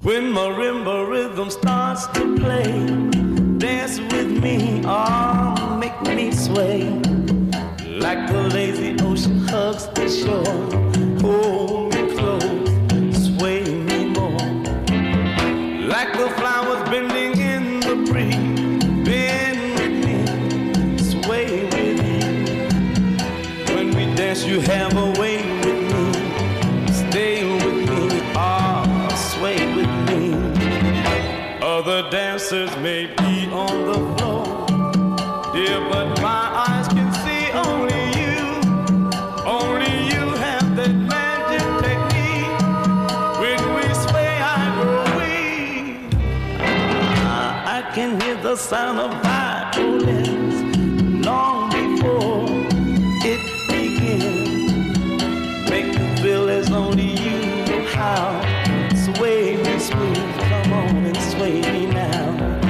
When marimba rhythm starts to play, dance with me, oh, make me sway. Like the lazy ocean hugs the shore, hold me close, sway me more. Like the flowers bending in the breeze, bend with me, sway with you. When we dance, you have a way with me, stay with me, oh, sway with me. Other dancers may be on the floor, dear, but my eyes can see only you. Only you have that magic technique. When we sway, I grow weak. I can hear the sound of violins long before it begins. Make me feel as only you know how. Sway me smooth, come on and sway me now.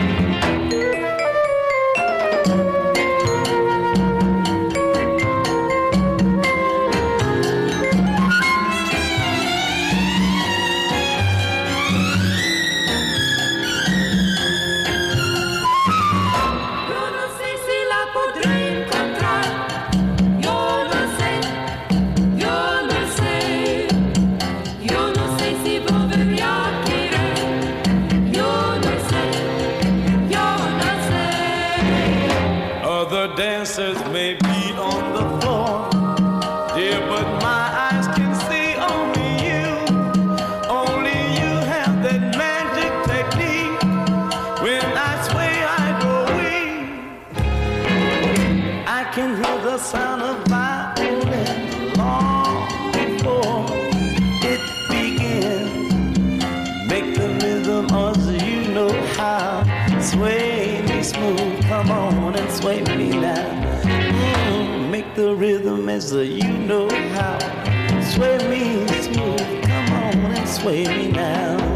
Dancers may be on the floor, dear, but my eyes can see only you. Only you have that magic technique. When I sway, I grow weak. I can hear the sound of violin long before it begins. Make the rhythm as you know how. Sway me smooth, come on and sway me now. Make the rhythm as you know how. Sway me smooth, come on and sway me now.